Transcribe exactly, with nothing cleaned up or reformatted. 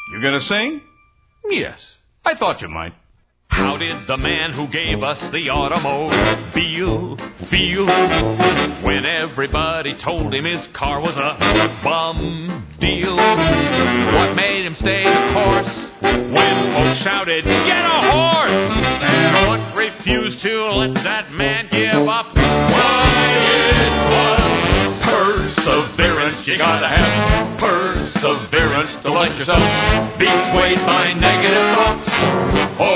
You gonna sing? Yes, I thought you might. How did the man who gave us the automobile feel when everybody told him his car was a bum deal? What made him stay the course when folks shouted, "Get a horse!" And what refused to let that man give up? Why, it was perseverance. You gotta have perseverance to let yourself be swayed by negative thoughts.